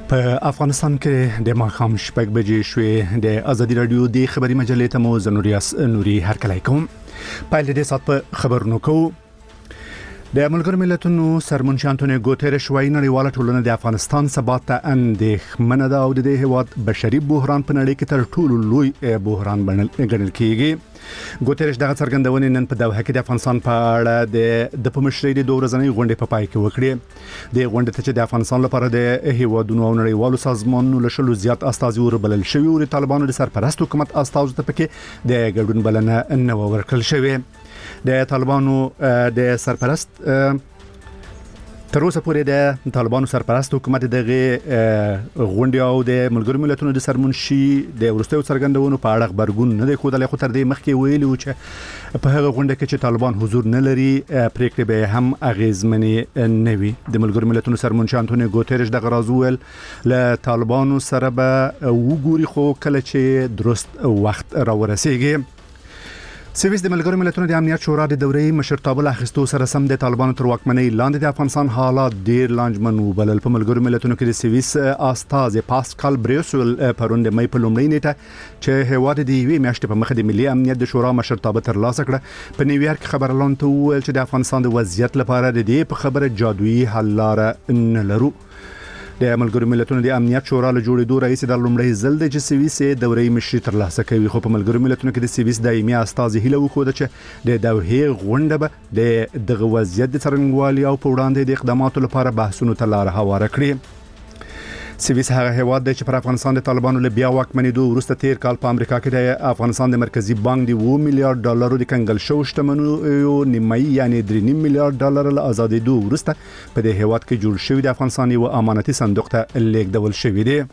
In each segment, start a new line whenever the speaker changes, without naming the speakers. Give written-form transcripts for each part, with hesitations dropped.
په افغانستان کې د ماښام شپږ بجې شوې. د ازادي رادیو د خبري مجلې ته مو زنوریاس نوري هرکلی کوم. پایل دې سات په خبرونو کو. د ملګرو ملتونو سرمنشي انټونیو ګوتيريش وايي نړیواله ټولنه د افغانستان ثبات ته اندېښمنه ده او د دې هیواد بشري بحران په نړۍ کې تر ټولو لوی بحران ګڼل کېږي. ګوتيريش دغه څرګندونې نن په دوحه کې د افغانستان په اړه د پمشرۍ د دوه ورځنۍ غونډې په پای کې وکړې. د غونډې ته چې د افغانستان لپاره د هیوادونو او نړیوالو سازمانونو له شلو زیات استازي وربلل شوي او د طالبانو د سرپرست حکومت استازو ته پکې د ګډون بلنه نه ورکړل شوې. د طالبانو د سرپرست تر اوسه پورې د طالبانو سرپرست حکومت دغه غونډې او د ملګرو ملتونو د سرمنشي د ورستیو څرګندونو په اړه خبرګون نه دی خوده خو تر دې مخکې ویلي و چې په هغه غونډه کې چې طالبان حضور نه لري پریکړې به هم اغیزمنې نه وي. د ملګرو ملتونو سرمنشي انټونیو ګوتيريش دغه راځول له طالبانو سره به وګوري خو کله چې درست وخت راورسیږي. سویس د ملګرو ملتونو د امنیت شورا د دورې مشرتابه له اخیستو سره سم د طالبانو تر واکمنۍ لاندې د افغانستان حالات ډیر لانجمن وبلل. په ملګرو ملتونو کې د سویس استاذ پاسکال بریوسول پرون د مې په لومړۍ نیټه چې هیواد د یوې میاشتې په مخه د ملي امنیت د شورا مشرتابه ترلاسه کړه په نیویارک خبرلاون ته وویل چې د افغانستان د وضعیت لپاره د دې په خبره جادویي حل لاره نه لرو. د ملګرو ملتونو د امنیت شورا له جوړېدو رئیس د لومړی ځل د سویس دورې مشري ترلاسه کوي خو په ملګرو ملتونو کې د سویس دایمي استازي هیله وکړه چې د دوحه غونډه به د وضعیت د څرنګوالي او په وړاندې د اقداماتو لپاره بحثونو ته لار هواره کړي. سویس هغه هیواد دی چې پر افغانستان د طالبانو له بیا واکمنېدو وروسته تیر کال په امریکا کې د افغانستان د مرکزی بانک د 2 میلیارډ ډالرو د کنګل شو شتمنیو نیمایي یعنی 3 میلیارډ ډالر له آزادېدو وروسته په دې هیواد کې جوړ شوی د افغانستان یو امانتي صندوق ته لیږدول شوی دی.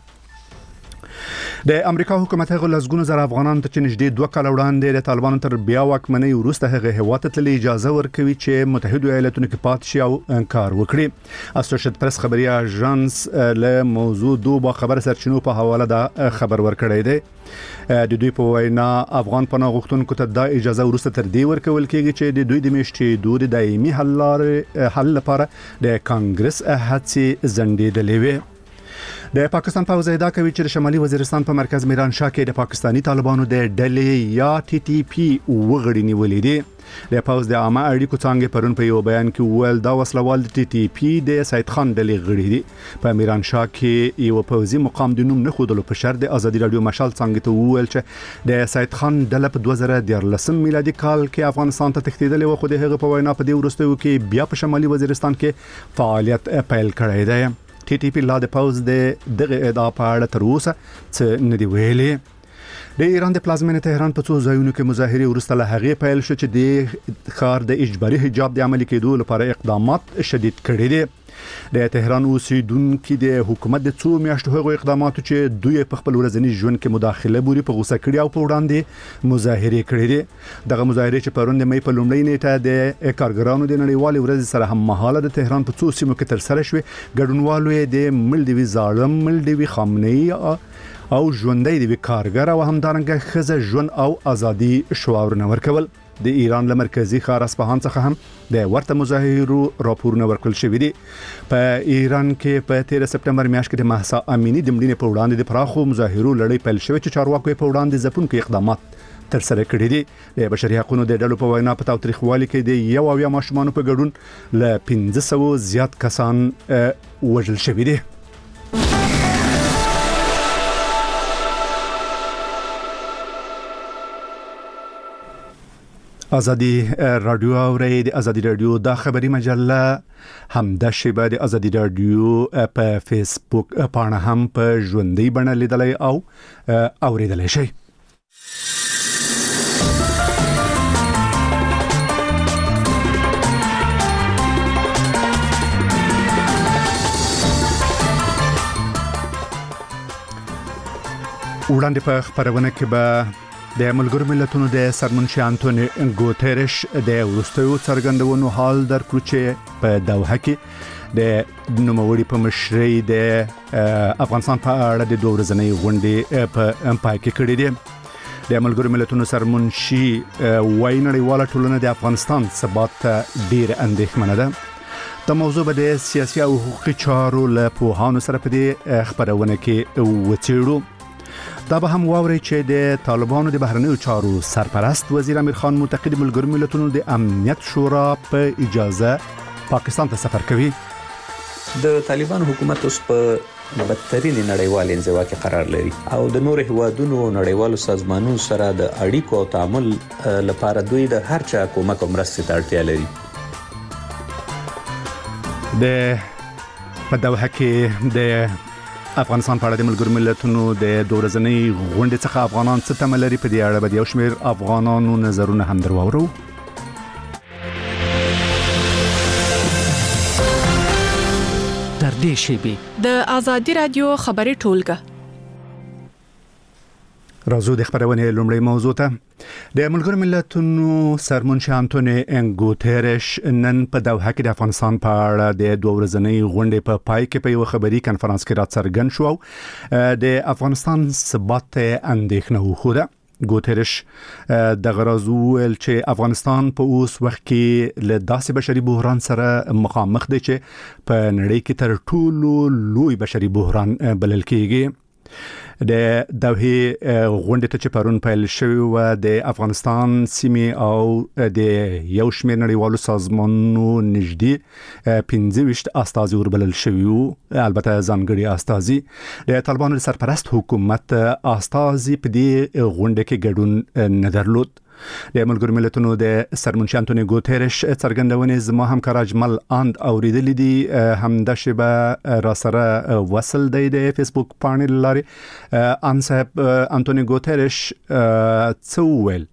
د امریکا حکومت هغه لزګونو زر افغانان ته چې نږدې 2 کال وړاندې د طالبانو تر بیا واکمنۍ وروسته هغه هیواد ته اجازه ورکوي چې متحده ایالاتونو کې پات شي او انکار وکړي. اسوسییټډ پریس خبري اژانس له موضوع دوه خبر سرچینو په حواله دا خبر ورکړی دی. د دوی په وینا افغان پناه غوښتونکو ته دا اجازه ورسته تر دې ورکول کېږي چې د دوی د میشتې دوه دایمي حل لپاره د کانګرس هڅې زندېدلې وي. د پاکستان پوځ ادعا کوي چې شمالي وزیرستان په مرکز میران شاه کې د پاکستانی طالبانو د ډلې یا ټي ټي پی وګړي نیولې دي. د پوځ د عامه اړیکو څنګه پرون په یو بیان کې ویل دا وسلوال د ټي ټي پی د سید خان ډلې غړي دي. په میران شاه کې یو پوځي مقام د نوم نه خودلو په شرط د ازادي رادیو مشال څنګه ته ویل چې د سید خان ډله په 2013 میلادي کال کې افغانستان ته تښتیدلې و خو د هغه په وینا په دې وروستیو کې بیا په شمالي وزیرستان کې فعالیت پیل کړی دی. ټي ټي پی لا د پوز دغه ادعا په اړه تر اوسه څه نه دی ویلي. د ایران د پلازمینې تهران په څو ځایونو کې مظاهره ورسته له هغه پیل شو چې د خار د اجباري حجاب د عملي کېدو لپاره اقدامات شدید کړي دي. د تهران اوسیدونکو د حکومت د څو میاشتو هغو اقداماتو چې دوی په خپل ورځني ژوند کې مداخله بوري په غوسه کړي او په وړاندې مظاهره کړي دي. دغه مظاهره چې پرون د مې په لومړۍ نیټه د کارګرانو د نړیوال ورځ سره هم مهاله د تهران په څو سیمو کې تر سره شوې. ګډونوالو د ملډوي ظالم ملډوي خامنه‌ای او ژوندۍ د کارګر او همدارنګه خزه ژوند او ازادي شعارونه ورکول. د ایران له مرکزی ښار اصفهان څخه هم د ورته مظاهرو راپورونه ورکړل شوې دي. په ایران کې په 13 سپټمبر میاشت کې د مهسا امینی د مړینې په وړاندې د پراخو مظاهرو لړۍ پیل شوې چې چارواکو په وړاندې ځپونکو اقدامات تر سره کړي دي. د بشري حقوقو د ډلو په وینا په تاریخوالي کې د یو او یا ماشومان په ګډون له 1500 زیات کسان وژل شوي دي. ازادي رادیو اوري د ازادي رادیو د خبري مجله هم د شیبه د ازادي رادیو په فیسبوک پاڼه هم په ژوندۍ بڼه لیدلای او اوریدلای شي. وړاندې په خبرونه کې به د ملګرو ملتونو د سرمنشي انټونیو ګوتيريش د وروستیو څرګندونو حال درکړو چې په دوحه کې د نوموړي په مشرۍ د افغانستان په اړه د دوه ورځنۍ غونډې په پای کې کړې دي. د ملګرو ملتونو سرمنشي وايي نړیواله ټولنه د افغانستان ثبات ته ډیر اندېښمنه ده. د موضوع به د سیاسي او حقوقي چارو له پوهانو سره په دې خبرونه کې وڅېړو. دا به هم واوري چې د طالبانو د بهرنیو چارو سرپرست وزیر امیر خان معتقد ملګرو ملتونو د امنیت شورا په اجازه پاکستان ته سفر کوي.
د طالبان حکومت اوس په بدترین نړیوال انزوا کې قرار لري او د نور هیوادونو او نړیوالو سازمانونو سره د اړیکو او تعامل لپاره دوی د هر چا کومک او مرستې ته اړتیا لري.
په دوحه کې د افغانستان په اړه د ملګرو ملتونو د دورزنۍ غونډې څخه افغانان څه تمه لري، په دې اړه به یو شمېر افغانانو نظرونه هم درواورو.
در دې شیبې
د آزادي رادیو خبري ټولګه
راځو د خبرونه لومړی موضوع ته. د ملګرو ملتونو سرمنشي انټونیو ګوتيريش نن په دوحه کې د افغانستان په اړه د دوه ورځنۍ غونډې په پای کې په یو خبري کانفرنس کې راڅرګند شو د افغانستان ثبات اندېښنه وخوده. ګوتيريش د غرض ویل چې افغانستان په اوس وخت کې له داسې بشري بحران سره مخامخ دی چې په نړۍ کې تر ټولو لوی بشري بحران بلل کېږي. د دوحه غونډې ته چې پرون پیل شوی و د افغانستان سیمې او د یو شمېر نړیوالو سازمانونو نږدې 25 استازي وربلل شوی وو، البته ځانګړي استازي. د طالبانو سرپرست حکومت استازي په دې غونډه کې ګډون نه درلود. د ملګرو ملتونو د سرمنشي انټونیو ګوتيريش څرګندونې زما همکار اجمل اند اوریدلې دي، همدا شبه را سره وصل دی د فیسبوک پاڼې لاري. ان صاحب انټونیو ګوتيريش څه ویل؟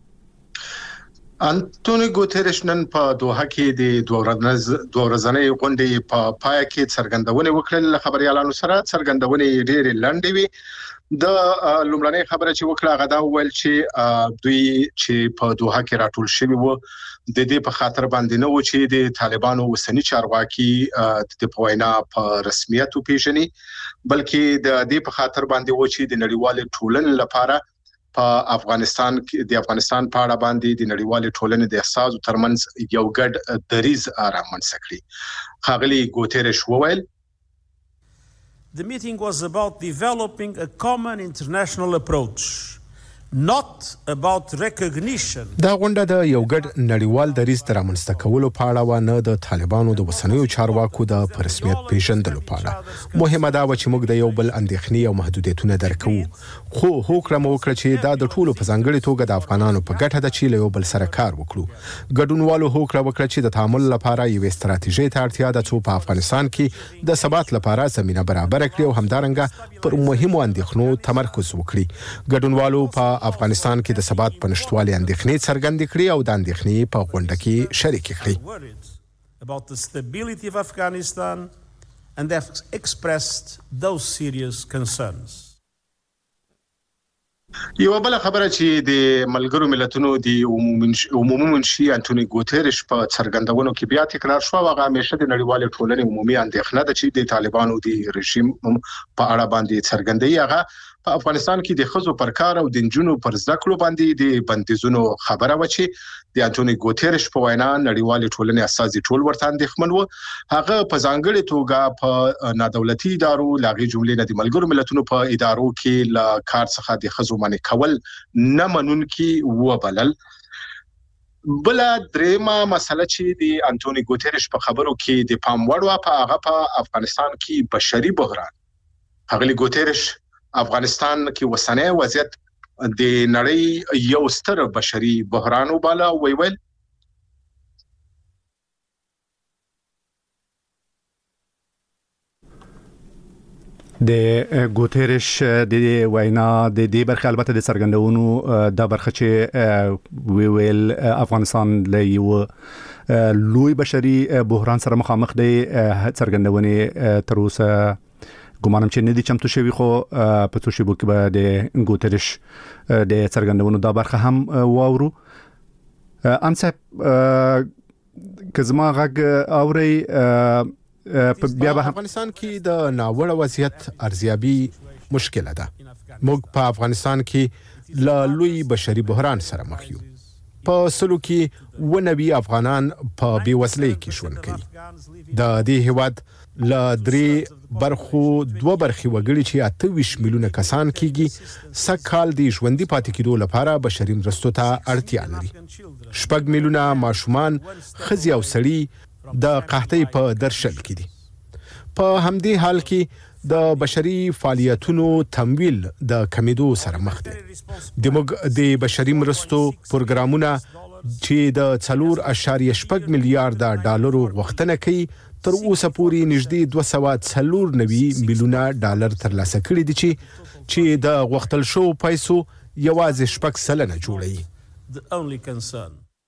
انټونیو ګوتيريش نن په دوحه کې د دوه ورځنۍ غونډې په پای کې څرګندونه وکړه. خبريالانو سره څرګندونه ډېرې لنډې وي. د لومړنۍ خبره چې وکړه هغه دا ویل چې دوی چې په دوحه کې راټول شوي وو د دې په خاطر باندې نه و چې د طالبانو وسنی چارواکي د پوینا په رسمیت وپیژني، بلکې د دې په خاطر باندې و چې د نړیوال ټولنې لپاره په افغانستان کې د افغانستان په اړه باندې د نړیوال ټولنې د احساسو ترمنځ یو ګډ دریز رامنځته کړي. ښاغلي ګوتيريش وویل
The meeting was about developing a common international approach, not about recognition.
دا غونډه د یو ګډ نړیوال دریځ تر رامنځته کولو په اړه و، نه د طالبانو د وسنیو چارواکو د رسمیت پیژندلو په اړه. مهمه دا و چې موږ د یو بل اندېښنې او محدودیتونه درکو، خو هوکړه مو وکړه چې دا د ټولو په ځانګړي توګه د افغانانو په ګټه ده چې له یو بل سره کار وکړو. ګډونوالو هوکړه وکړه چې د تعامل لپاره یو ستراتیژي ته اړتیا ده چې په افغانستان کې د ثبات لپاره زمينه برابر کړي او همدارنګه پر مهمو اندېښنو تمرکز وکړي. ګډونوالو په افغانستان کې د ثبات په نشټوالي اندېښنې څرګندې کړې او د اندېښنې په غونډه کې شریک کړې.
About the stability of Afghanistan and have expressed those serious concerns.
یو بل خبره چې د ملګرو ملتونو د عمومي منشي انټونیو ګوتيريش په څرګندونو کې بیا تکرار شو، هغه همیشه د نړیوال ټولنې عمومي اندېښنه ده چې د طالبانو د رژیم په اړه باندې څرګندوي. هغه په افغانستان کې د خزو پر کار او د جنونو پر ذکر باندې د بندیزونو خبره و چې د انټونیو ګوتيريش په وینا نړیوال ټولنې اساسي ټول ورته اندېښمن وو. هغه په ځانګړي توګه په نادولتي ادارو لاغي جملې نه د ملګرو ملتونو په ادارو کې لا کار څخه د خزو منې کول نه منونکي و بلل. بل درېما مسله چې د انټونیو ګوتيريش په خبرو کې د پام وړ و په هغه په افغانستان کې بشري بحران. ښاغلي ګوتيريش افغانستان کې وسنۍ وضعیت د نړۍ یو ستر بشري بحران وباله ویل.
د ګوتيريش د وینا د دې برخه البته د څرګندونو د برخه چې ویل افغانستان له یو لوی بشري بحران سره مخامخ دی، څرګندونې تر اوسه ګمانم چې نه دي چمتو شوی، خو په څو شیبو کې به د ګوتيريش د څرګندونو دا برخه هم واورو. ان صاحب که زما غږ اوري
بیا په افغانستان کې د ناوړه وضعیت ارزیابي مشکله ده. موږ په افغانستان کې له لوی بشري بحران سره مخ یو. په سلو کې 90 افغانان په بیوزلۍ کې ژوند کوي. د دې هیواد له 3 برخو 2 برخې وګړي چې 28 میلیونه کسان کېږي سکهال د ژوندۍ پاتې کېدو لپاره بشري مرستو ته اړتیا لري. 6 میلیونه ماشومان ښځې او سړي د قحطۍ په درشل کې دي. په همدې حال کې د بشري فعالیتونو تمویل د کمیدو سره مخ دي. د بشري مرستو پروګرامونه چې د 4.8 میلیارډ ډالرو غوښتنه کوي تر اوسه پورې نږدې 294 میلیونه ډالر ترلاسه کړي دي چې د غوښتل شو پیسو یوازې 6% جوړوي.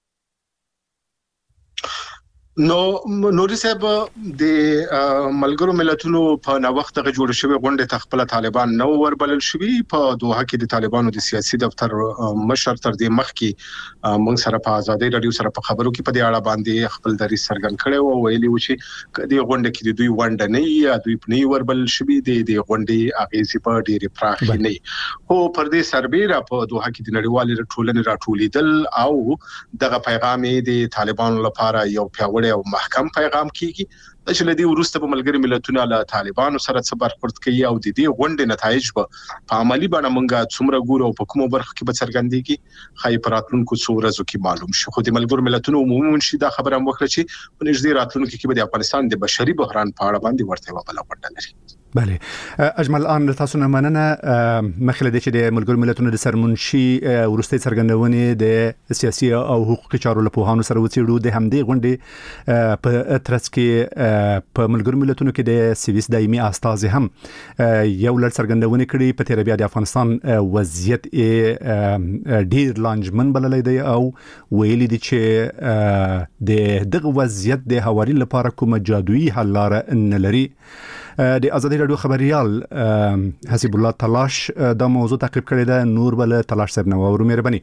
نو نوري صاحب د ملګرو ملتونو په نوښت غو جوړ شوی غونډه تخپل طالبان نو وربلل شوی په دوحه کې د طالبانو د سیاسي دفتر مشر تر دې مخ کې موږ سره په ازادي رادیو سره په خبرو کې په دې اړه باندې خپل دري سرګن کړي او ویلي و چې د غونډه کې د دوی ونډه نه یا دوی په نه وربلل شوی د غونډې اغیزې په ډېری پراخ نه هو پر دې سربېره په دوحه کې د نړیوال ټولنې راټولیدل او دغه پیغام د طالبانو لپاره یو پیاوړی او محکم پیغام کیږي چې لدی ورسته په ملګری ملتونو له طالبانو سره څه برخورد کوي او د دې غونډې نتایج په عملی باندې مونږه څومره ګورو په کومو برخو کې به څرګندېږي خای پراتونکو څو ورځو کې معلوم شي. خو د ملګری ملتونو عمومي منشي دا خبره وکړه چې په نږدې راتلونکو کې به د افغانستان د بشري بحران په اړه باندې ورته وبله غونډه لري.
بله اجمل ان تاسو نه مننه مخله د چې د ملګرو ملتونو د سرمنشي ورستي څرګندونې د سیاسي او حقوقي چارو لپاره سره وڅېړو د همدې غونډې په ترڅ کې په ملګرو ملتونو کې د سویس دایمي استازي هم یو لړ څرګندونې کړې په تیر بیا د افغانستان وضعیت ډیر لانجمن بللې دی او ویلي دي چې د دغه وضعیت د هواري لپاره کومه جادویي حل لاره نه لري. د ازادي رادیو خبريال حسیب الله تلاش دا موضوع تعقیب کړی ده. نور بل تلاش صاحب نو ورو مهرباني.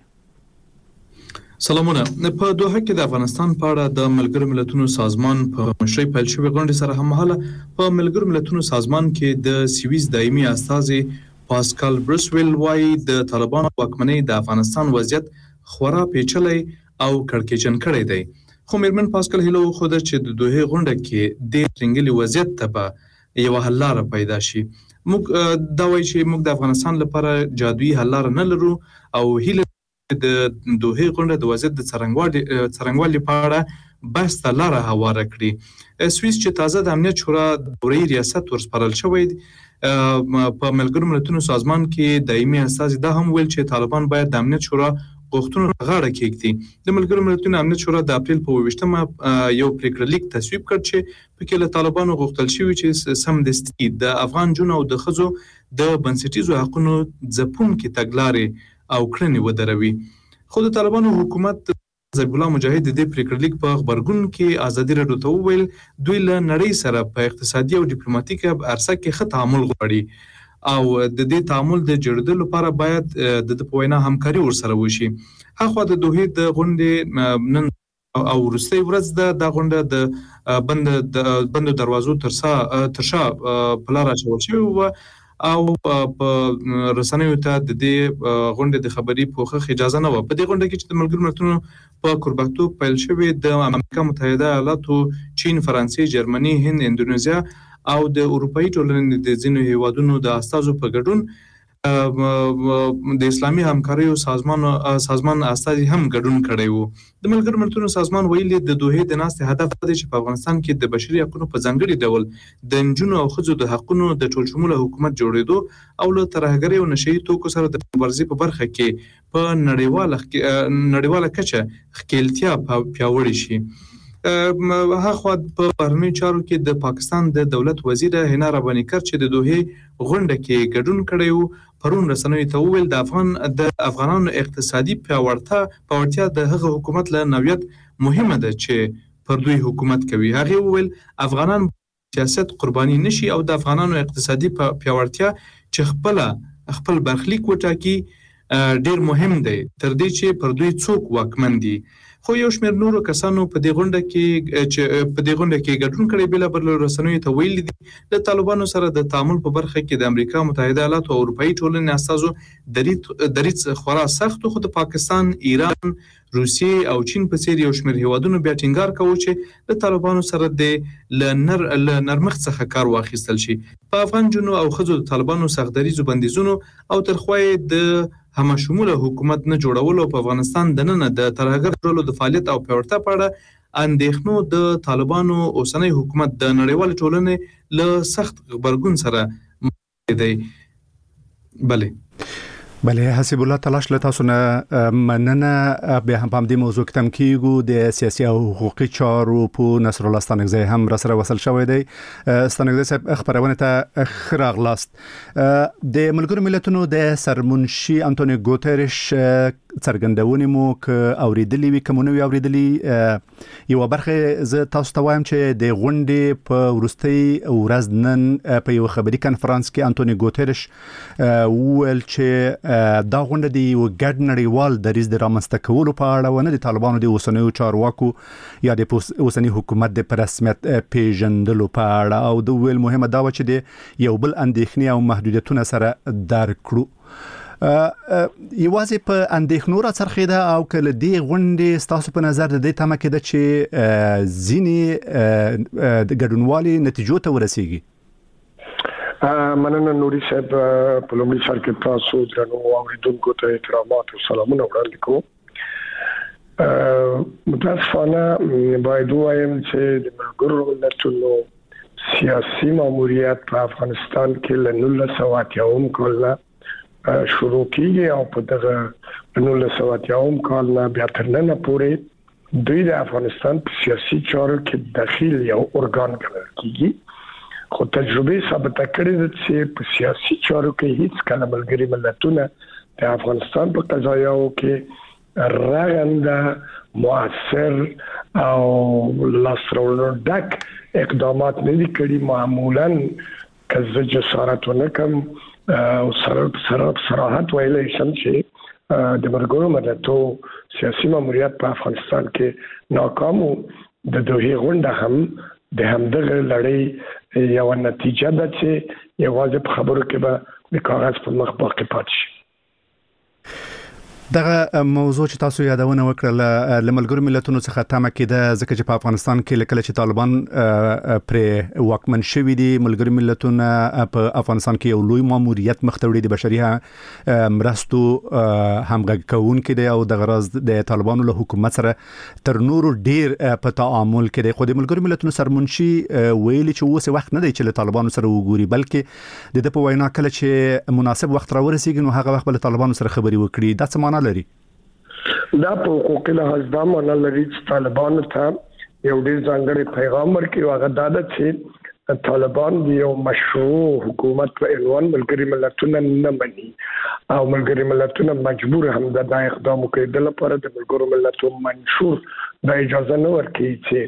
سلامونه. په دوحه کې د افغانستان په اړه د ملګرو ملتونو سازمان په مشرۍ پیل شوې غونډې سره هممهاله په ملګرو ملتونو سازمان کې د سویس دایمي استازي پاسکال بروسویل وايي د طالبانو واکمنۍ د افغانستان وضعیت خورا پیچلی او کړکېچن کړی دی. خو مېرمن پاسکال هیلو خو د چې د دوحه غونډه کې د څنګهلي وضعیت ته یو حل لاره پیدا شي. موږ دا وایي چې موږ د افغانستان لپاره جادویي حل لاره نه لرو او هیله د دوحه غونډه د وضعیت د څرنګوالي په اړه بحث ته لاره هواره کړي. سویس چې تازه د امنیت شورا دورې ریاست ورسپارل شوی په ملګرو ملتونو سازمان کې دایمي استازي دا هم ویل چې طالبان باید د امنیت شورا غوښتنو غاړه کېږدي. د ملګرو ملتونو امنیت شورا د اپریل په 28مه یو پریکړه لیک تصویب کړ چې پکې له طالبانو غوښتل شوی چې سمدستي د افغان جنو او د ښځو د بنسټیزو حقوقو ځپونکي تګلارې او کړنې ودروي. خو د طالبانو حکومت ذبیح الله مجاهد د دې پریکړه لیک په خبرګون کې ازادي رادیو ته وویل دوی له نړۍ سره په اقتصادي او ډیپلوماټیک عرصه کې ښه تعامل غواړي او د دې تعامل د جوړېدو لپاره باید د پوینا همکاري ورسره وشي. هغه د دوحه د غونډې نن او وروستۍ ورځ د غونډه د بند دروازو ترشا په لار اچول شوی او په رسنیو ته د دې غونډې د خبري پوښښ اجازه نه و. په دې غونډه کې چې د ملګرو ملتونو په کوربګتوب پیل شوی د امریکا متحده ایالاتو، چین، فرانسې، جرمني، هند، اندونیزیا او د اروپאי ټولنې د ځینو هیوادونو د استازو په ګډون د اسلامي همکاریو سازمان استازي هم ګډون کړی وو. د ملګرو ملتونو سازمان ویلي د دوحه د ناستې هدف دی چې په افغانستان کې د بشري حقوقو په ځانګړي ډول د نجونو او ښځو د حقوقو د ټولشموله حکومت جوړېدو او له ترهګرۍ او نشئی توکو سره د مبارزې په برخه کې په نړیواله کچه ښکېلتیا پیاوړې شي. هغه په بهرنیو چارو کې د پاکستان د دولت وزیر هنا رباني کر چې د دوحه غونډه کې ګډون کړی وو پرون رسنیو ته وویل د افغانانو اقتصادي پیاوړتیا د هغه حکومت له نوعیت مهمه ده چې پر دوی حکومت کوي. هغه وویل افغانان سیاست قرباني نشي او د افغانانو اقتصادي پیاوړتیا چې خپل برخلیک وټاکي ډیر مهم دی تر دې چې پر دوی څوک واکمن دي. خو یو شمېر نورو کسانو په دې غونډه کې ګډون کړی بېلابېل رسنیو ته ویلي دي د طالبانو سره د تعامل په برخه کې د امریکا متحده ایالاتو او اروپایي ټولنې استازو دریځ خورا سخت خو د پاکستان، ایران، روسیې او چین په څیر یو شمېر هیوادونو بیا ټینګار کوي چې د طالبانو سره د نرمښت څخه کار واخیستل شي. په افغان جنو او ښځو د طالبانو سختدریزو بندیزونو او ترخوی د همشموله حکومت نه جوړولو په افغانستان دننه د ترهګر ډلو د فعالیت او پیاوړتیا په اړه اندېښنو د طالبانو اوسنی حکومت د نړیوال ټولنې له سخت غبرګون سره مخ دی.
بله حسب الله تلاش له تاسو نه مننه. به هم په دې موضوع کې تم کیږو د سیاسي او حقوقي چارو په نصر الله ستانکزی هم را سره وصل شوی دی. ستانکزی صاحب خبرونه ته خراغلاست. د ملګرو ملتونو د سرمنشي انټونیو ګوتریش څرګندونې مو ک اوریدلې وی کومونه وی اوریدلې یو برخه ز تاسو ته وایم چې د غونډې په ورستۍ ورځ نن په یو خبري کانفرنس کې انټونیو ګوتریش ویل چې دا غونډه دی یو ګډ نړیوال دریځ د رامنځته کولو په اړه ونه د طالبانو د اوسنیو چارواکو یا د اوسنی حکومت د رسمیت پیژندلو په اړه او د ویل مهمه دا و چې د یو بل اندېښنې او محدودیتونه سره درک کړو. یوازې په اندېښنو را څرخېده او کله دې غونډې ستاسو په نظر د دې تمه کېده چې ځینې د ګډونوالي نتیجو ته ورسیږي؟
مننه نوري صاحب. په لومړي سر کې تاسو درنو اوریدونکو ته احترامات او سلامونه وړاندې کوم. متاسفانه باید وایم چې د ملګرو ملتونو سیاسي ماموریت په افغانستان کې له 1980 کال شروع کیږي او په دغه 1980 کال نه بیا تر نن پورې دوی د افغانستان په سیاسي چارو کې داخل یو ارګان ګڼل کیږي. خو تجربه ثابت کړې ده چې په سیاسي چارو کې هیڅ کله ملګري ملتونه د افغانستان په قضایاو کې رغنده، مؤثر او لاسرولو ډک اقدامات نه دي کړي. معمولاً که زه جسارت ونکم او صراحت ویلی شم چې د ملګرو ملتونو سیاسي ماموریت په افغانستان کې ناکام و. د دوحې غونډه هم د همدغه لړۍ یو نتیجه ده چې یوازې په خبرو کې به د کاغذ په مخ باقي پاتې شي.
دغه موضوع چې تاسو یادونه وکړه له ملګرو ملتونو څخه تمه کېده ځکه چې په افغانستان کې لکه چې طالبان پر واکمن شوي دي، ملګرو ملتونو په افغانستان کې یو لوی ماموریت مخ ته وړي د بشري مرستو همغږي کوونکي دي او د غرض د طالبانو له حکومت سره تر نورو ډیر په تعامل کې دي. خو د ملګرو ملتونو سرمنشي ویلي چې اوس وخت نه دی چې له طالبانو سره وګوري، بلکې د په وینا کله چې مناسب وخت راورسیږي نو هغه وخت به له طالبانو سره خبري وکړي. دا څه معنی لري؟
دا په حقوقي لحاظ دا معنی لري چې طالبانو ته یو ډیر ځانګړی پیغام ورکړي او هغه دا ده چې طالبان د یو مشروع حکومت په عنوان ملګري ملتونه نه مني او ملګري ملتونه مجبور هم دا اقدام کوي. د لپاره د ملګرو ملتونو منشور دا اجازه نه ورکوي چې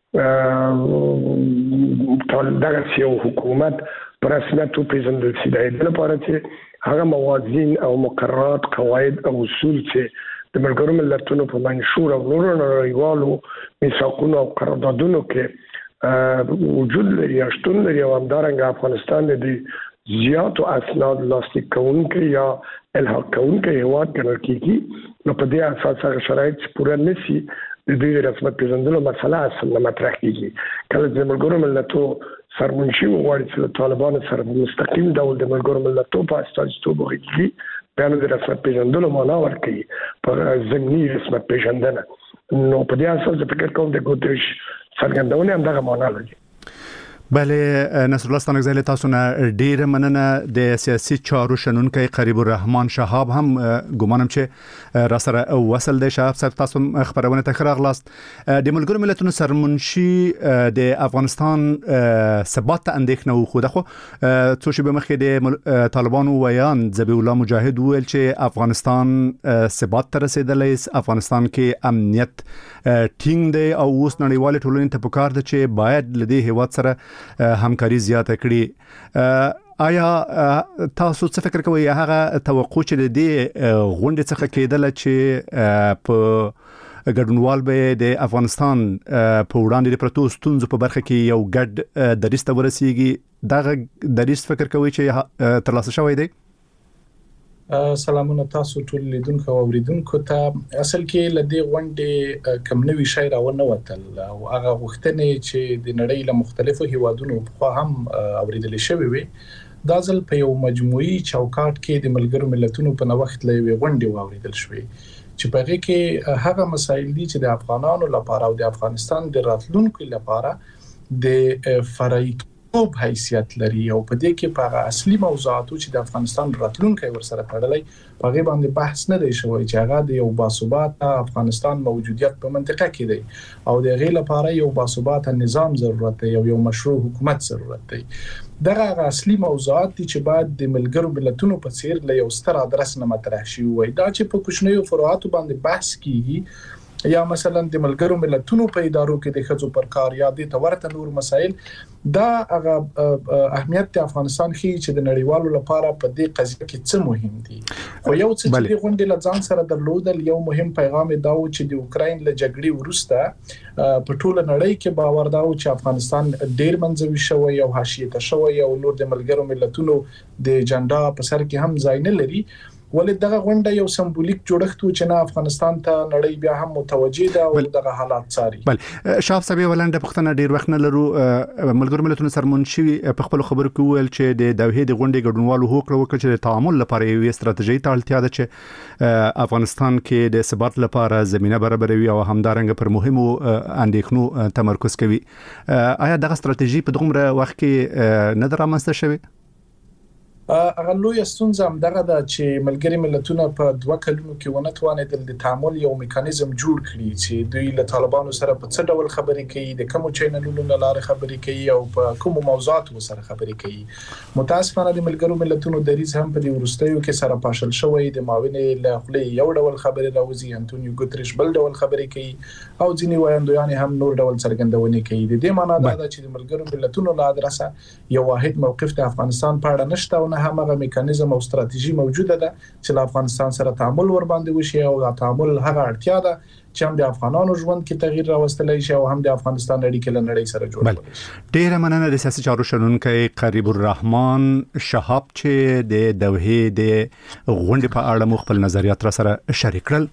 دغه یو حکومت په رسمیت وپېژندل شي. د لپاره چې هغه موازین او مقررات، قواعد او اصول چې د ملګرو ملتونو په منشور او نورو نړیوالو میثاقونو او قراردادونو کې وجود لري او شتون لري او همدارنګه افغانستان د زیاتو اسناد لاسلیک کوونکی یا الحاق کوونکی هیواد ګڼل کیږي. نو په دې اساس هغه شرایط پوره نشي د دې رسمیت پیژندلو مسله اصلا مطرح کیږي. کله چې ملګرو ملتونو سرمنشي وغواړي چې طالبانو سره مستقیم ډول د ملګرو ملتونو په استازیتوب وکړي، بیا نو د رسمیت پیژندلو معنا ورکوي په ضمني رسمیت پیژندنه. نو په دې اساس فکر کوم د ګوتریش څرګندونه هم دغه معنا لري.
بله نصر الله ستانکزی له تاسو نه ډیر مننه. د سیاسي چارو شنونکی قریب الرحمن شهاب هم ګومانم چې را سره وصل دی. شهاب صاحب تاسو خبرونه ته راغلاست. د ملګرو ملتونو سرمنشي د افغانستان ثبات ته اندېښنه وښوده، خو څو شېبې مخکې د طالبانو ویان ذبیح الله مجاهد ویل چې افغانستان ثبات ته رسیدلی، افغانستان کې امنیت ټینګ دی او اوس نړیوال ټولنې ته پکار ده چې باید له دې هیواد سره همکاري زیاته کړي. آیا تاسو څه فکر کوئ هغه توقع چې د غونډې څخه کېدل چې په ګډونوال به د افغانستان په وړاندې پروتو ستونزو په برخه کې یو ګډ دریځ ته ورسیږي دغه دریځ فکر کوئ چې ترلاسه شوی دی؟
سلامونه تاسو ټول لیدونکو او اوریدونکو ته. اصل کې لدی غونډې کم نوې شی راونه وتل او هغه غوښتنې چې د نړۍ له مختلفو هیوادونو په هم اوریدل شوی وي دا ځل په یو مجموعي چوکاټ کې د ملګرو ملتونو په نوښت لوي غونډې واوریدل شوې چې په هغه کې هغه مسایل دي چې د افغانانو لپاره او د افغانستان د راتلونکو لپاره د فرعي حیثیت لري او په دې کې په اصلي موضوعاتو چې د افغانستان راتلونکي ورسره تړلې په غي باندې بحث نه دی شوی چې هغه د یو باثبات افغانستان موجودیت په منطقه کې دی او د غي لپاره یو باثبات نظام ضرورت دی او یو مشروع حکومت ضرورت دی. دغه اصلي موضوعات چې بعد د ملګرو ملتونو په څیر له یو ستر ادرس نه مطرح شي وای دا چې په کوچنیو فروعاتو باندې بحث کیږي یا مثلا د ملګرو ملتونو په ادارو کې د خځو پر کار یا د تورته نور مسایل دا هغه اهمیت د افغانستان خي چې د نړیوالو لپاره په دې قضیه کې څه مهم دي. خو یو څه چې غونډې لځان سره درلودل یو مهم پیغام دا و چې د اوکراین له جګړې وروسته په ټوله نړۍ کې باور دا و چې افغانستان ډېر منځوي شوی او حاشیه ته شوی او نور د ملګرو ملتونو د جنډا په سر کې هم ځای نه لري. ولې دغه غونډه یو سمبولیک جوړښت و چې نه افغانستان ته نړۍ بیا هم متوجه ده او دغه حالات څاري.
بل شاف صاحب ولنده پښتنه ډیر وخت نه لرو ملګرو ملتونو سرمنشي په خپل خبرو کې ویل چې د دوحې د غونډې ګډونوالو هوکړه وکړه چې د تعامل لپاره یو استراتیژي ته اړتیا ده چې افغانستان کې د ثبات لپاره زمينه برابروي او همدارنګ پر مهمو اندېښنو تمرکز کوي. آیا دغه استراتیژي په دغه وخت کې نه درامسته شوی؟
هغه لوی ستونزه هم دغه ده چې ملګری ملتونه په 2 کلونو کې ونه توانېدل د تعامل یو میکانیزم جوړ کړي چې دوی له طالبانو سره په څه ډول خبرې کوي د کوم چینلونو لاره خبرې کوي او په کوم موضوعاتو سره خبرې کوي. متاسفانه د ملګرو ملتونو دریځ هم په دې ورستیو کې سره پاشل شوی د معاون له خپل یو ډول خبرې راوځي انټونیو ګوتریش بل ډول خبرې کوي او ځینی وایندویان هم نور ډول څرګندونې کوي. د دې معنی دا ده چې د ملګرو ملتونو له ادرسه یو واحد موقف د افغانستان په اړه نشته همغه میکانیزم او ستراتیژي موجوده ده چې له افغانستان سره تعامل ور باندې وشي او دا تعامل هغه اړتیا ده چې هم د افغانانو ژوند کې تغییر راوستلی شي او هم د افغانستان اړیکې له نړۍ سره جوړول شي.
ډېر مننه د سیاسي چارو شنونکي قریب الرحمن شهاب چې د دوحې د غونډې په اړه مخ خپل نظریات را سره شریک کړل.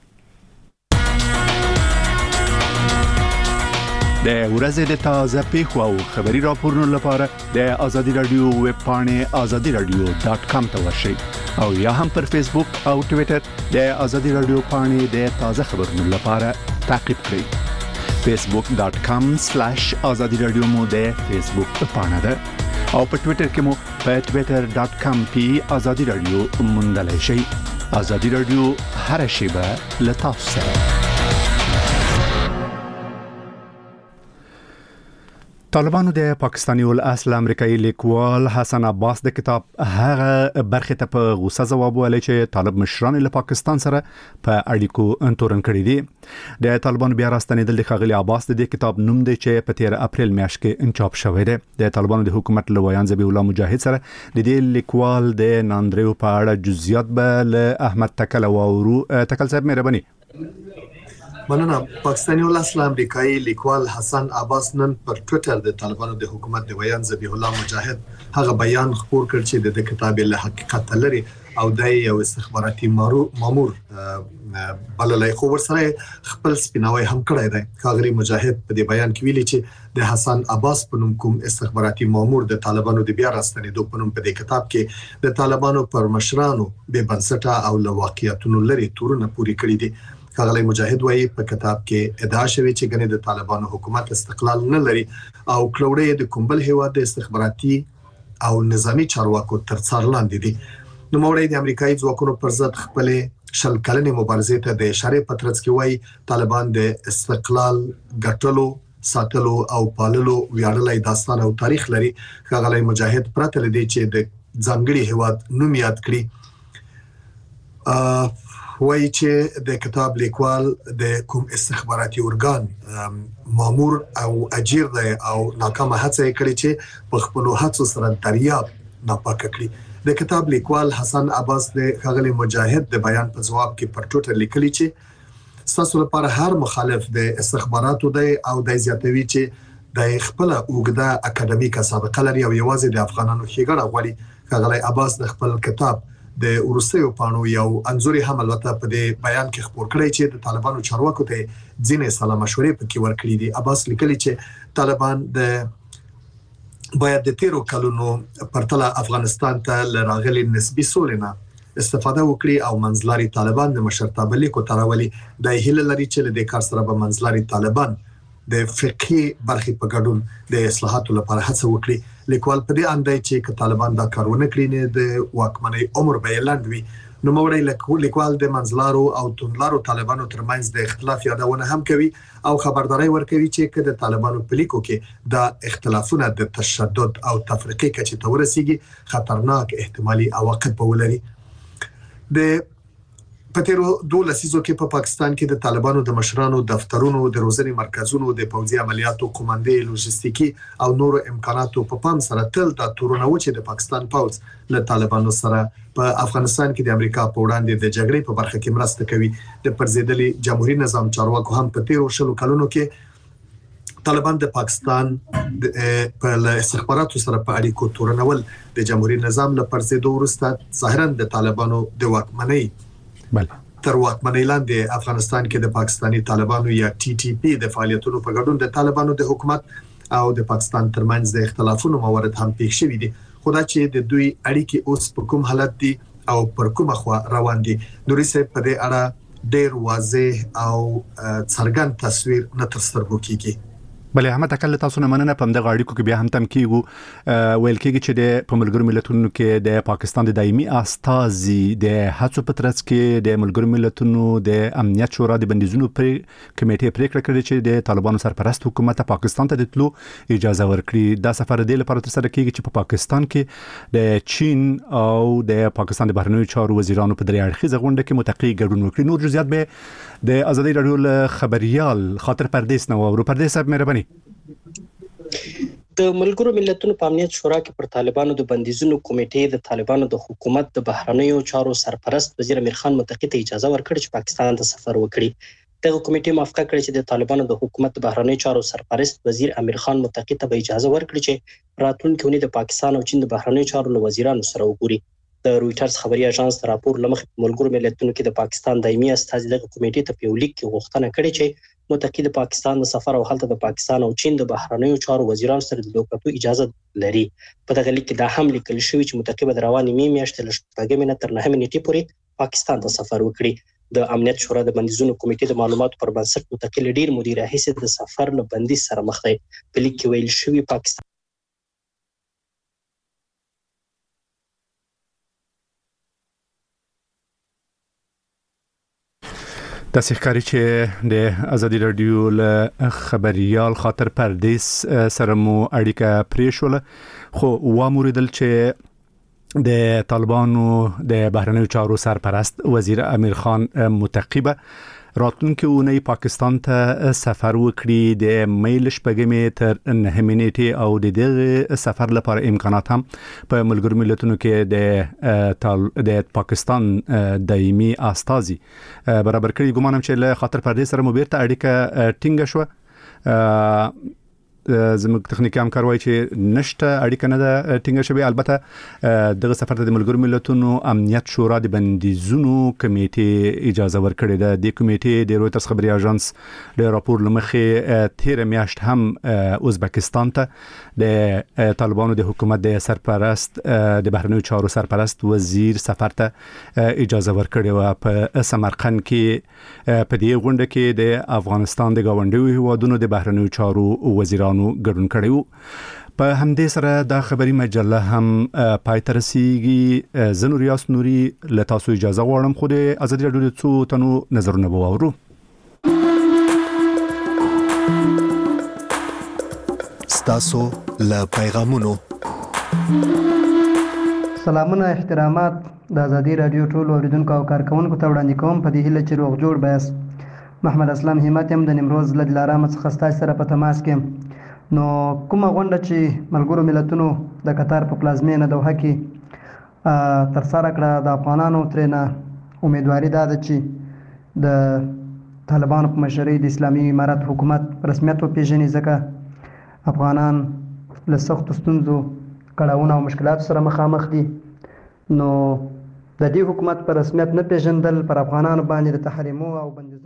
د ورځې د تازه پیښو او خبري راپورونو لپاره د ازادي رادیو ویب پاڼې azadiradyo.com ته ورشئ او یا هم پر فیسبوک او ټوئیټر د ازادي رادیو پاڼې د تازه خبرونو لپاره تعقیب کړئ. facebook.com/azadiradyo مو د فیسبوک پاڼه ده او په ټوئیټر کې مو په twitter.com/azadiradyo موندلای شئ. ازادي رادیو هر شیبه له تاسو سره. طالبانو د پاکستاني الاصل امریکایي لیکوال حسن عباس د کتاب هغه برخه ته په غوسه ځواب ویلی چې طالب مشران له پاکستان سره په اړیکو انتورن کړی دي. د طالبانو بیا راستنیدل د ښاغلي عباس د کتاب نوم دی چې په 13 اپریل میاشت کې انچاپ شوی دی. د طالبانو د حکومت لویان ذبیح الله مجاهد سره د دې لیکوال د ناندریو په اړه جزئیات به له احمد تکل او تکل صاحب مهرباني.
مننه. پاکستاني الاصل امریکایي لیکوال حسن عباس نن پر ټوئیټر د طالبانو د حکومت د ویان ذبیح الله مجاهد هغه بیان خپور کړ چې د کتاب له حقیقت لري او د یو استخباراتي مامور بللای خو ورسره خپل سپیناوي هم کړی دی. ښاغلي مجاهد په دې بیان کې ویلي چې د حسن عباس په نوم کوم استخباراتي مامور د طالبانو د بیا راستنېدو په نوم په دې کتاب کې د طالبانو پر مشرانو به بنسټه او له واقعیتونو لري تورونه پوری کړی دي. ښاغلي مجاهد وايي په کتاب کې ادعا شوی چې ګنې د طالبانو حکومت استقلال نه لري او کلوړې د کومبل هیواد د استخباراتي او نظامی چارواکو تر څار لاندې دي. نو موري د امریکایي ځواکونو پر ضد خپل شل کلنې مبارزې ته د اشاره پترڅ کې وايي طالبان د استقلال ګټلو ساتلو او پاللو ویاړلای داستان او تاریخ لري. ښاغلي مجاهد پرته لدی چې د ځانګړي هیواد نوم یاد کړي وایي چې د کتاب لیکوال د کوم استخباراتي ارګان مامور او اجیر دی او ناکامه هڅه کړې چې په خپل هڅو سره دریاب ناپاکه کړي د کتاب لیکوال حسن عباس د ښاغلي مجاهد د بیان په جواب کې پر ټوټر لیکلي چې تاسو لپاره هر مخالف د استخباراتو دی او د زیاتوي چې د خپل اوګده اکیډمیکه سابقه لري او یوازې د افغانانو ښېګڼه غواړي ښاغلي عباس د خپل کتاب د ورسېو پانو یو انځوري هم البته په دې بیان کې خبر کړی چې د طالبانو چارواکو ته ځینې سلا مشورې پکې ورکړي دي. عباس لیکلي چې طالبان د باید د تیرو کلونو پرتله افغانستان ته لراغلي نسبي سولنه استفاده وکړي او منځلاري طالبان د مشرتابه لیکو تراولي د هیله لري چې د کار سره به منځلاري طالبان د فقهي برخې په ګډون د اصلاحاتو لپاره هڅه وکړي. لیکوال په دې اندای چې طالبان دا کارونه کړی نه د واکمنۍ عمر به لاند وي نو موړی لیکوال د منځلارو او توندلارو طالبانو ترمنځ د اختلاف یادونه هم کوي او خبرداري ورکوي چې کله طالبانو په لیکو کې د اختلافونو د تشدد او تفریقي کچې ته ورسیږي خطرناک احتمالي عواقب ولري. د پتیرو 12 لسیزو کې په پاکستان کې د طالبانو د مشرانو دفترونو د روزنې مرکزونو د پوځي عملیاتو قوماندې لوجستیکي او نورو امکاناتو په پام سره تل د تورونه و چې د پاکستان پوځ له طالبانو سره په افغانستان کې د امریکا په وړاندې د جګړې په برخه کې مرسته کوي. د پرزیدلي جمهوریت نظام چارواکو هم په تیرو شلو کلونو کې طالبان د پاکستان په استخباراتو سره په اړیکو تورنول د جمهوریت نظام له پرزیدو وروسته ظاهرا د طالبانو د واکمنۍ تر واکمنۍ لاندې افغانستان کې د پاکستانی طالبانو یا ټي ټي پی د فعالیتونو په ګډون د طالبانو د حکومت او د پاکستان ترمنځ د اختلافونو موارد هم پیښ شوي دي. خو دا چې د دوی اړیکې اوس په کوم حالت دي او پر کومه خوا روان دي نوري سه په دې اړه ډېر واضح او څرګند تصویر نه تر سترګو کیږي.
بلې احمد اکل تاسو نه مننه په دغه اړیکو کې بیا هم تم کیږي ویل کېږي چې د ملګرو ملتونو کې د پاکستان د دایمي استازي د هڅو په ترڅ کې د ملګرو ملتونو د امنیت شورا د بندیزونو کمیټې پریکړه کړې چې د طالبانو سرپرست حکومت پاکستان ته د تلو اجازه ورکړي. دا سفر د لپاره تر سره کیږي چې په پاکستان کې د چین او د پاکستان د بهرنیو چارو وزیرانو په درې اړخیزه غونډه کې متقی ګډون وکړي. نور جزئیات به د ازادي رادیو له خبريال خاطر پردیس نو او پردیس صاحب مهرباني.
د ملګرو ملتونو په امنیت شورا کې پر طالبانو د بندیزونو کمیټې د طالبانو د حکومت د بهرنیو چارو سرپرست وزیر امیر خان متقی ته اجازه ورکړه چې پاکستان ته سفر وکړي. دغه کمیټې موافقه کړې چې د طالبانو د حکومت د بهرنیو چارو سرپرست وزیر امیر خان متقی ته اجازه ورکړي چې راتلونکي اونۍ د پاکستان او چین د بهرنیو چارو وزیرانو سره وګوري. د رويټرز خبري اژانس راپور لمخې ملګرو ملتونو کې د پاکستان دایمي استازي د کمیټې ته په لیک کې غوښتنه کړې چې متقی د پاکستان د سفر او هلته د پاکستان او چین د بهرنیو چارو وزیرانو سره د دوکتو اجازه لري. په دغه لیک کې دا هم لیکل شوی چې متقی به رواني میاشتې له شپږمې تر 9 نیټې پورې پاکستان ته سفر وکړي. د امنیت شورا د بندیزونو کمیټې د معلوماتو پر بنسټ متقی ډیر مدیر راهیسه د سفر له بندیز سره مخ دی. په لیک کې ویل شوی پاکستان
د سحکاري چې د ازادي رادیو له خبريال خاطر پردیس سره مو اړیکه پریښول خو واموریدل چې د طالبانو د بهرنیو چارو سرپرست وزیر امیر خان متقی راتلونکي اونۍ پاکستان ته سفر وکړي. د میل شپږمې تر 9 نیټې او د دغه سفر لپاره امکانات هم په ملګرو ملتونو کې د پاکستان دایمي استازي برابر کړي. ګومانم چې له خاطر پردیس سره مو بیرته اړیکه ټینګه شو. زموږ تخنیکی همکار وایي چې نشته اړیکه نه ده ټینګه شوې. البته دغه سفر ته د ملګرو ملتونو امنیت شورا د بندیزونو کمیټې اجازه ورکړې ده. د کمیټې د رويټرز خبري اژانس له راپور لمخې 13 میاشت هم ازبکستان ته د طالبانو د حکومت د سرپرست د بهرنیو چارو سرپرست وزیر سفر ته اجازه ورکړې و. په سمرقند کې په دې غونډه کې د افغانستان د گاونډیو هیوادونو د بهرنیو چارو وزیرانو ګډون کړیو. په همدې سره دا خبري مجله هم پای ته رسیږي. زه نوریاس نوري له تاسو اجازه غواړم خو د ازادي رادیو د څو تنو نظرونه واورو.
ستاسو له پیغامونو
سلامونه احترامات د ازادي رادیو ټول اوریدونکو او کارکونکو ته وړاندې کوم په دې هیله چې روغ جوړ بیاست. محمد اسلام همت هم د نیمروز له دلارام څخه ستاسو سره په تماس کې. نو کومه غونډه چې ملګرو ملتونو د قطر په پلازمینه دوحه کې ترسره کړه. د افغانانو ترېنه امیدواري دا ده چې د طالبانو په مشرۍ د اسلامي امارت حکومت په رسمیت وپېژني، ځکه افغانان له سختو ستونزو، کړاوونو او مشکلاتو سره مخامخ دي. نو د دې حکومت په رسمیت نه پېژندل پر افغانانو باندې د تحریمو او بندیزونو